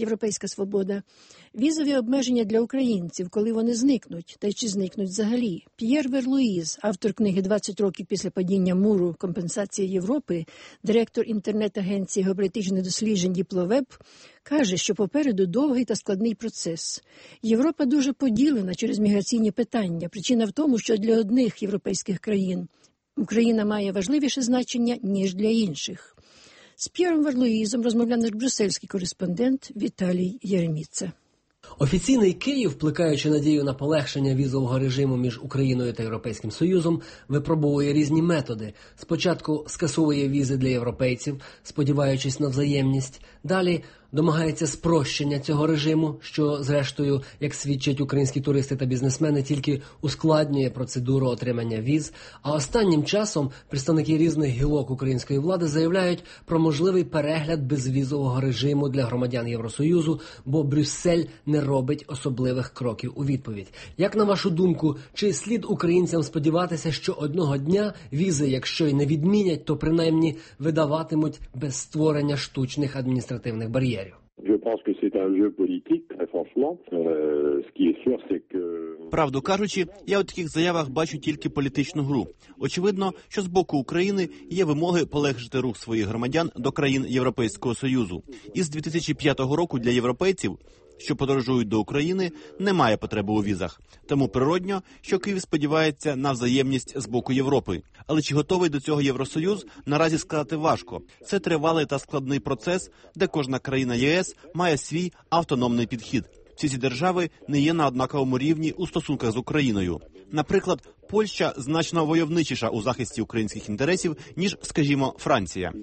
Європейська свобода. Візові обмеження для українців, коли вони зникнуть, та й чи зникнуть взагалі. П'єр Верлуїз, автор книги «20 років після падіння муру. Компенсація Європи», директор інтернет-агенції геополітичних досліджень «Діпловеб», каже, що попереду довгий та складний процес. Європа дуже поділена через міграційні питання. Причина в тому, що для одних європейських країн Україна має важливіше значення, ніж для інших. З П'єром Верлуїзом розмовляв наш брюссельський кореспондент Віталій Єреміца. Офіційний Київ, вплекаючи надію на полегшення візового режиму між Україною та Європейським Союзом, випробовує різні методи. Спочатку скасовує візи для європейців, сподіваючись на взаємність. Далі домагається спрощення цього режиму, що, зрештою, як свідчать українські туристи та бізнесмени, тільки ускладнює процедуру отримання віз. А останнім часом представники різних гілок української влади заявляють про можливий перегляд безвізового режиму для громадян Євросоюзу, бо Брюссель не робить особливих кроків у відповідь. Як на вашу думку, чи слід українцям сподіватися, що одного дня візи, якщо й не відмінять, то принаймні видаватимуть без створення штучних адміністративних бар'єрів? Правду кажучи, я у таких заявах бачу тільки політичну гру. Очевидно, що з боку України є вимоги полегшити рух своїх громадян до країн Європейського Союзу. Із 2005 року для європейців, що подорожують до України, немає потреби у візах. Тому природньо, що Київ сподівається на взаємність з боку Європи. Але чи готовий до цього Євросоюз, наразі сказати важко. Це тривалий та складний процес, де кожна країна ЄС має свій автономний підхід. Всі ці держави не є на однаковому рівні у стосунках з Україною. Наприклад, Польща значно войовничіша у захисті українських інтересів, ніж, скажімо, Франція.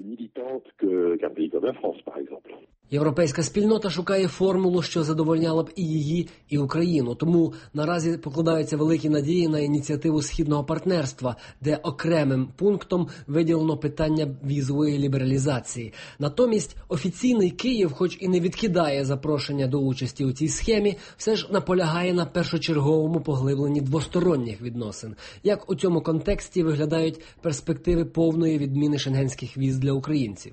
Європейська спільнота шукає формулу, що задовольняла б і її, і Україну. Тому наразі покладаються великі надії на ініціативу Східного партнерства, де окремим пунктом виділено питання візової лібералізації. Натомість офіційний Київ, хоч і не відкидає запрошення до участі у цій схемі, все ж наполягає на першочерговому поглибленні двосторонніх відносин. Як у цьому контексті виглядають перспективи повної відміни шенгенських віз для українців?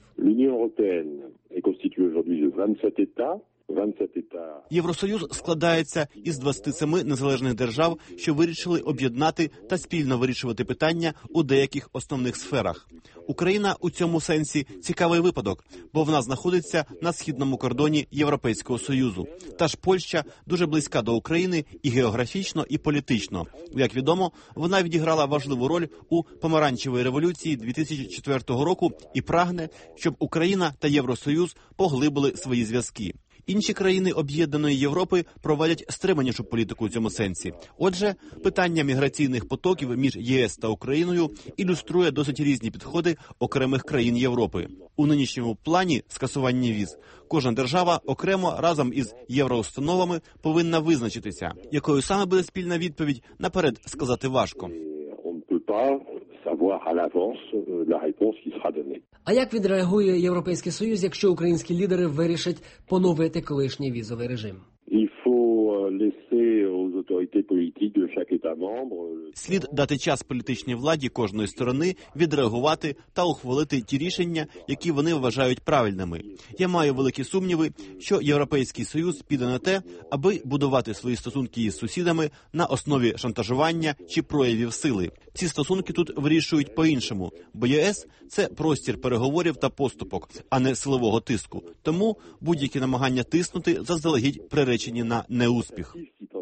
Євросоюз складається із 27 незалежних держав, що вирішили об'єднати та спільно вирішувати питання у деяких основних сферах. Україна у цьому сенсі цікавий випадок, бо вона знаходиться на східному кордоні Європейського Союзу. Та ж Польща дуже близька до України і географічно, і політично. Як відомо, вона відіграла важливу роль у помаранчевій революції 2004 року і прагне, щоб Україна та Євросоюз поглибили свої зв'язки. Інші країни Об'єднаної Європи проводять стриманішу політику у цьому сенсі. Отже, питання міграційних потоків між ЄС та Україною ілюструє досить різні підходи окремих країн Європи. У нинішньому плані скасування віз кожна держава окремо разом із євроустановами повинна визначитися. Якою саме буде спільна відповідь, наперед сказати важко. А як відреагує Європейський Союз, якщо українські лідери вирішать поновити колишній візовий режим? Слід дати час політичній владі кожної сторони відреагувати та ухвалити ті рішення, які вони вважають правильними. Я маю великі сумніви, що Європейський Союз піде на те, аби будувати свої стосунки із сусідами на основі шантажування чи проявів сили. Ці стосунки тут вирішують по-іншому, бо ЄС – це простір переговорів та поступок, а не силового тиску. Тому будь-які намагання тиснути заздалегідь приречені на неуспіх.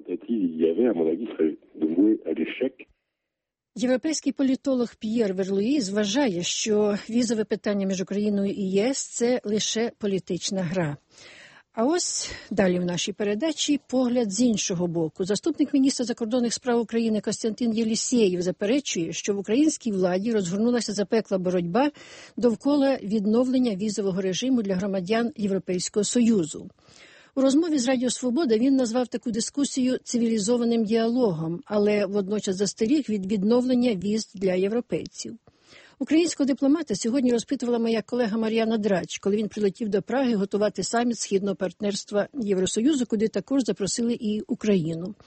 Європейський політолог П'єр Верлуїз вважає, що візове питання між Україною і ЄС – це лише політична гра. А ось далі в нашій передачі погляд з іншого боку. Заступник міністра закордонних справ України Костянтин Єлісєєв заперечує, що в українській владі розгорнулася запекла боротьба довкола відновлення візового режиму для громадян Європейського Союзу. У розмові з Радіо Свобода він назвав таку дискусію цивілізованим діалогом, але водночас застеріг від відновлення віз для європейців. Українського дипломата сьогодні розпитувала моя колега Мар'яна Драч, коли він прилетів до Праги готувати саміт Східного партнерства Євросоюзу, куди також запросили і Україну.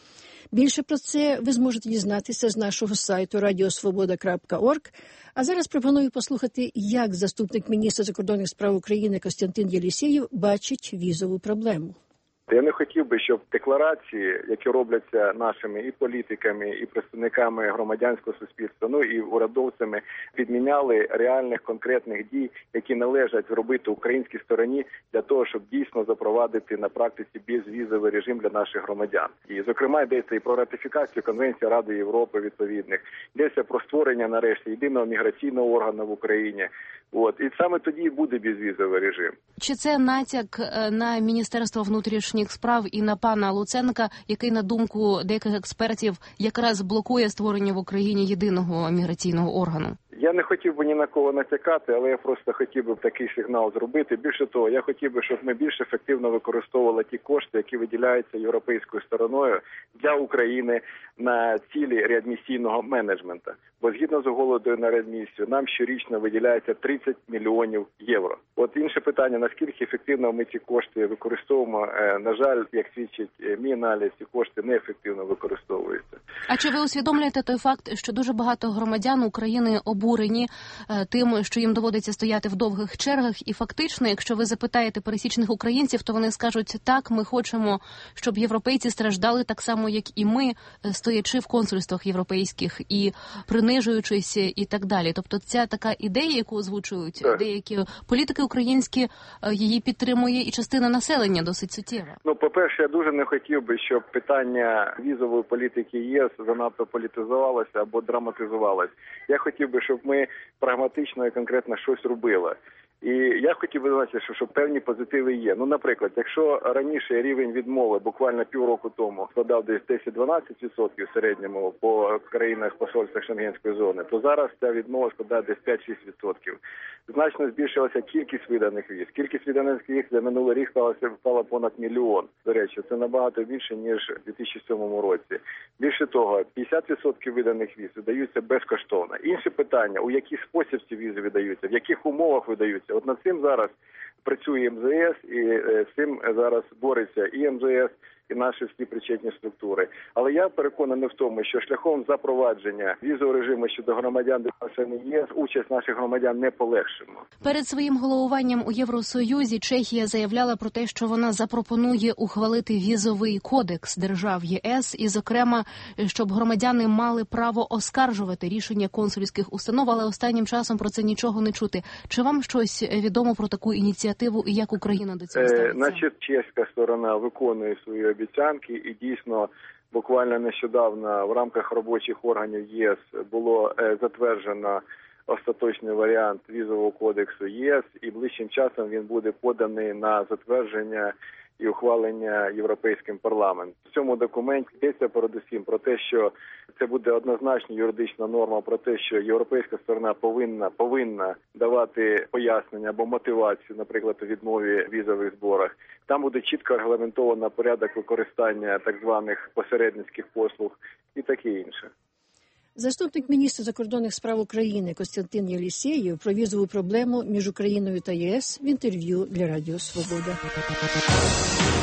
Більше про це ви зможете дізнатися з нашого сайту radiosvoboda.org. А зараз пропоную послухати, як заступник міністра закордонних справ України Костянтин Єлісєєв бачить візову проблему. Я не хотів би, щоб декларації, які робляться нашими і політиками, і представниками громадянського суспільства, ну і урядовцями, підміняли реальних конкретних дій, які належать зробити українській стороні для того, щоб дійсно запровадити на практиці безвізовий режим для наших громадян. І, зокрема, йдеться і про ратифікацію Конвенції Ради Європи відповідних, йдеться про створення, нарешті, єдиного міграційного органу в Україні. І саме тоді буде безвізовий режим. Чи це натяк на Міністерство внутрішніх справ і на пана Луценка, який, на думку деяких експертів, якраз блокує створення в Україні єдиного міграційного органу? Я не хотів би ні на кого натякати, але я просто хотів би такий сигнал зробити. Більше того, я хотів би, щоб ми більш ефективно використовували ті кошти, які виділяються європейською стороною для України на цілі реадмісійного менеджменту. Бо згідно з угодою на реадмісію, нам щорічно виділяється 30 мільйонів євро. Інше питання, наскільки ефективно ми ці кошти використовуємо. На жаль, як свідчить мій аналіз, ці кошти неефективно використовуються. А чи ви усвідомлюєте той факт, що дуже багато громадян України обурені тим, що їм доводиться стояти в довгих чергах, і фактично, якщо ви запитаєте пересічних українців, то вони скажуть: так, ми хочемо, щоб європейці страждали так само, як і ми, стоячи в консульствах європейських і принижуючись і так далі. Тобто ця така ідея, яку озвучують деякі політики українські, її підтримує і частина населення досить суттєва. По-перше, я дуже не хотів би, щоб питання візової політики ЄС занадто політизувалося або драматизувалося. Я хотів би, щоб ми прагматично і конкретно щось робили. І я хотів би сказати, що певні позитиви є. Наприклад, якщо раніше рівень відмови буквально півроку тому складав десь 10-12% в середньому по країнах посольствах Шенгенської зони, то зараз ця відмова складає десь 5-6%. Значно збільшилася кількість виданих віз. Кількість виданих віз за минулий рік стала понад 1 мільйон. До речі, це набагато більше, ніж у 2007 році. Більше того, 50% виданих віз видаються безкоштовно. Інше питання, у який спосіб ці візи видаються, в яких умовах видаються. Над цим зараз працює МЗС, і з цим зараз бореться і МЗС, і наші всі причетні структури. Але я переконаний в тому, що шляхом запровадження візового режиму щодо громадян держави ЄС участь наших громадян не полегшимо. Перед своїм головуванням у Євросоюзі Чехія заявляла про те, що вона запропонує ухвалити візовий кодекс держав ЄС, і, зокрема, щоб громадяни мали право оскаржувати рішення консульських установ, але останнім часом про це нічого не чути. Чи вам щось відомо про таку ініціативу і як Україна до цього ставиться? Чеська сторона виконує свої обіцянки, і дійсно буквально нещодавно в рамках робочих органів ЄС було затверджено остаточний варіант візового кодексу ЄС, і ближчим часом він буде поданий на затвердження і ухвалення Європейським парламентом. В цьому документі йдеться передусім про те, що це буде однозначна юридична норма про те, що європейська сторона повинна давати пояснення або мотивацію, наприклад, у відмові візових зборах. Там буде чітко регламентовано порядок використання так званих посередницьких послуг і таке інше. Заступник міністра закордонних справ України Костянтин Єлісєєв про візову проблему між Україною та ЄС в інтерв'ю для Радіо Свобода.